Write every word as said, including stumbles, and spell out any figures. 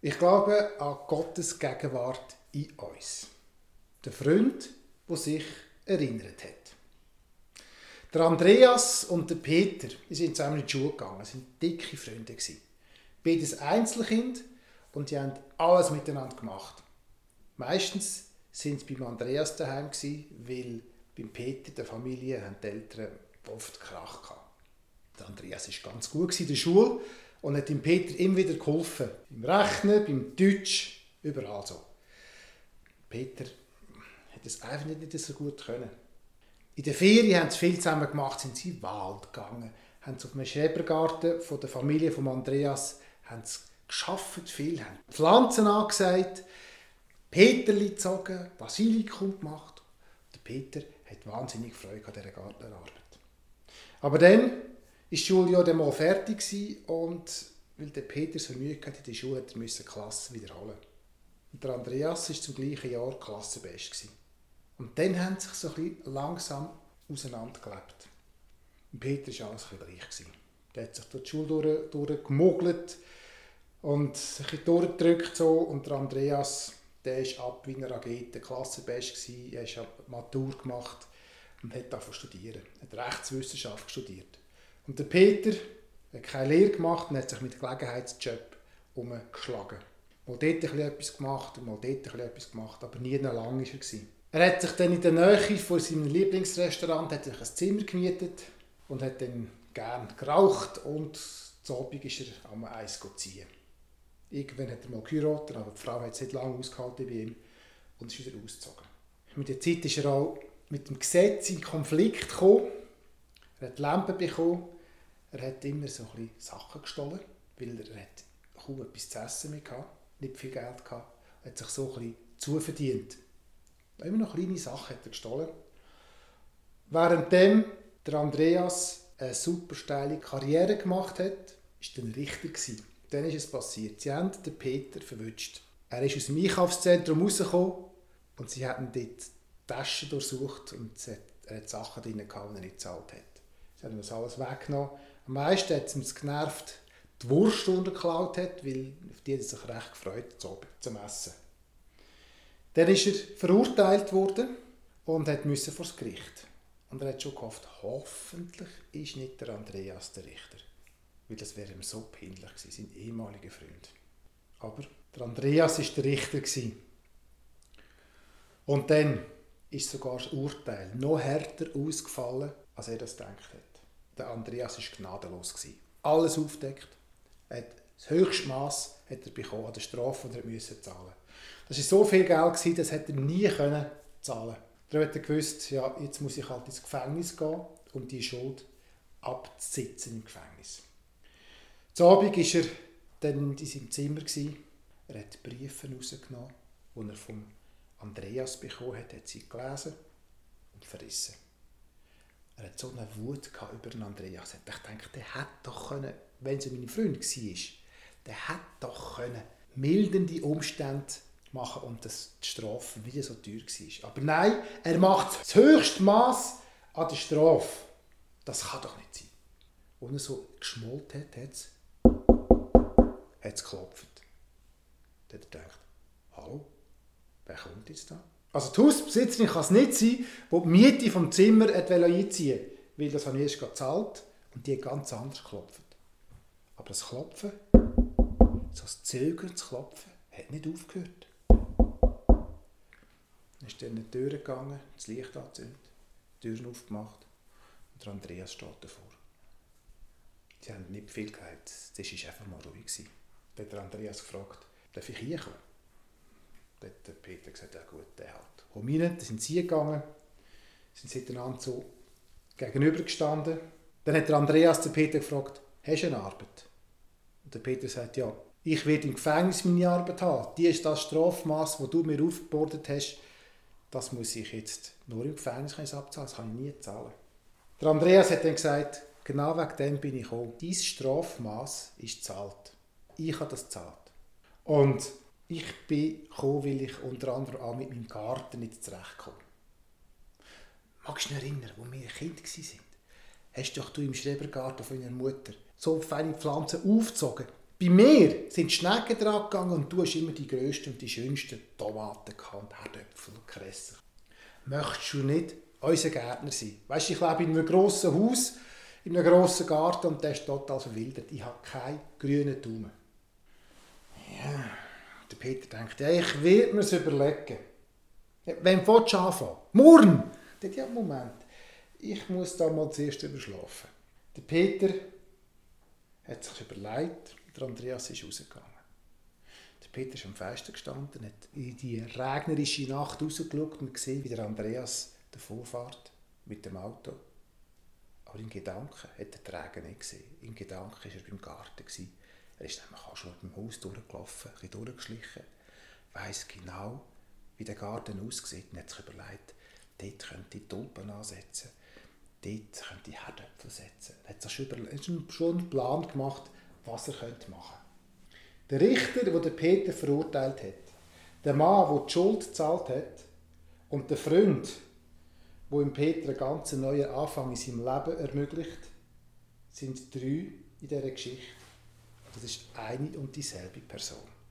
Ich glaube an Gottes Gegenwart in uns. Der Freund, der sich erinnert hat. Der Andreas und der Peter die sind zusammen in die Schule gegangen, sind dicke Freunde gewesen. Beides Einzelkind und die haben alles miteinander gemacht. Meistens sind sie beim Andreas daheim gewesen, weil beim Peter, der Familie, haben die Eltern oft Krach gehabt. Der Andreas war ganz gut in der Schule und hat dem Peter immer wieder geholfen. Beim Rechnen, beim Deutsch, überall so. Peter hat es einfach nicht so gut können. In der Ferien haben sie viel zusammen gemacht, sind sie in den Wald gegangen, haben sie auf einem Schrebergarten von der Familie von Andreas haben sie gearbeitet, viel, haben Pflanzen angesagt, Peterli gezogen, Basilikum gemacht. Der Peter hat wahnsinnig Freude an dieser Gartenarbeit. Aber dann war die Schule ja dann mal fertig und weil der Peter so Mühe hatte in der Schule, musste er die Klasse wiederholen. Und der Andreas war zum gleichen Jahr Klassenbest. Und dann haben sie sich so ein bisschen langsam auseinandergelebt. Und Peter war alles ein bisschen gleich. Der hat sich durch die Schule durch, durchgemogelt und sich ein bisschen durchgedrückt. So. Und der Andreas, der ist ab wie eine Rakete, Klassenbest gewesen. Er hat Matur gemacht und hat angefangen zu studieren. Er hat Rechtswissenschaft studiert. Und der Peter hat keine Lehre gemacht und hat sich mit Gelegenheitsjob umgeschlagen. Mal dort etwas gemacht und mal dort etwas gemacht, aber nie lang war er. Er hat sich dann in der Nähe von seinem Lieblingsrestaurant hat sich ein Zimmer gemietet und hat dann gerne geraucht und zu Abend ist er am Eis ziehen. Irgendwann hat er mal geheiratet, aber die Frau hat es nicht lange ausgehalten bei ihm und ist wieder ausgezogen. Mit der Zeit ist er auch mit dem Gesetz in Konflikt gekommen. Er hat Lampen bekommen. Er hat immer so ein bisschen Sachen gestohlen, weil er hat kaum etwas zu essen mehr hatte, nicht viel Geld hatte. Er hat sich so ein bisschen zuverdient. Immer noch kleine Sachen hat er gestohlen. Währenddem der Andreas eine super steile Karriere gemacht hat, war dann richtig gewesen. Dann ist es passiert. Sie haben den Peter verwünscht. Er ist aus dem Einkaufszentrum rausgekommen und sie haben dort die Taschen durchsucht und er hat Sachen drin gehabt, die er nicht gezahlt hat. Sie haben das alles weggenommen. Am meisten hat es ihm genervt, die Wurst, die er geklaut hat, weil auf die hat er sich recht gefreut, zum Essen. Dann ist er verurteilt worden und musste vor das Gericht. Und er hat schon gehofft, hoffentlich ist nicht der Andreas der Richter. Weil das wäre ihm so peinlich gewesen, sein ehemaliger Freund. Aber der Andreas war der Richter gewesen. Und dann ist sogar das Urteil noch härter ausgefallen, als er das gedacht hat. Der Andreas war gnadenlos gewesen. Alles aufdeckt. Er hat das höchste Mass hat er bekommen an der Strafe, die er musste zahlen. Das war so viel Geld, das hätte er nie können zahlen können. Er hat gewusst, ja, jetzt muss ich halt ins Gefängnis gehen, um die Schuld abzusitzen im Gefängnis. Am Abend war er dann in seinem Zimmer. Er hat Briefe rausgenommen, die er vom Andreas bekommen hat, hat sie gelesen und verrissen. Er hat so eine Wut über den Andreas. Ich dachte, der hätte doch können, wenn er mein Freund war, der hätte doch können mildernde Umstände machen und das die Strafe wieder so teuer war. Aber nein, er macht das höchste Mass an der Strafe. Das kann doch nicht sein. Als er so geschmollt hat, hat es, hat es geklopft. Dann hat er gedacht, hallo, wer kommt jetzt da? Also die Hausbesitzerin kann es nicht sein, die die Miete vom Zimmer einziehen wollte, weil das habe ich erst gezahlt und die hat ganz anders geklopft. Aber das Klopfen, so das zögerndes Klopfen, hat nicht aufgehört. Dann ist er in die Tür gegangen, das Licht angezündet, die Türen aufgemacht und der Andreas steht davor. Sie haben nicht viel gesagt, das war einfach mal ruhig. Dann hat der Andreas gefragt, darf ich hier kommen? Dann hat der Peter gesagt, ja gut, der halt. Komm rein, dann sind sie gegangen, sind miteinander so gegenübergestanden. Dann hat der Andreas den Peter gefragt, hast du eine Arbeit? Und der Peter sagt, ja, ich werde im Gefängnis meine Arbeit haben. Die ist das Strafmaß, das du mir aufgebordet hast, das muss ich jetzt nur im Gefängnis abzahlen, das kann ich nie zahlen. Der Andreas hat dann gesagt, genau wegen dem bin ich gekommen. Dein Strafmaß ist gezahlt. Ich habe das gezahlt. Und ich bin gekommen, weil ich unter anderem auch mit meinem Garten nicht zurechtkomme. Magst du dich erinnern, als wir Kinder waren? Hast doch du im Schrebergarten von deiner Mutter so feine Pflanzen aufgezogen, Bei mir sind die Schnecken dran gegangen und du hast immer die grössten und die schönsten Tomaten gehabt, Herdöpfel und Kresser. Möchtest du nicht unser Gärtner sein? Weisst du, ich lebe in einem grossen Haus, in einem grossen Garten und der ist total verwildert. Ich habe keinen grünen Daumen. Ja, der Peter denkt, ja, ich werde mir es überlegen. Ja, wann willst du anfangen? Morgen! Der sagt, ja, Moment, ich muss da mal zuerst überschlafen. Der Peter hat sich überlegt, der Andreas ist rausgegangen. Der Peter ist am Fenster gestanden, hat in die regnerische Nacht rausgeschaut und gesehen, wie der Andreas davonfährt mit dem Auto. Aber in Gedanken hat er den Regen nicht gesehen. In Gedanken war er beim Garten. Er ist nämlich auch schon beim Haus durchgelaufen, ein bisschen durchgeschlichen, weiss genau, wie der Garten aussieht und hat sich überlegt, dort könnte ich Tulpen ansetzen, dort könnte ich Herdöpfel setzen. Er hat sich schon, über, schon einen Plan gemacht, was er machen könnte. Der Richter, der Peter verurteilt hat, der Mann, der die Schuld gezahlt hat und der Freund, der ihm Peter einen ganz neuen Anfang in seinem Leben ermöglicht, sind drei in dieser Geschichte. Das ist eine und dieselbe Person.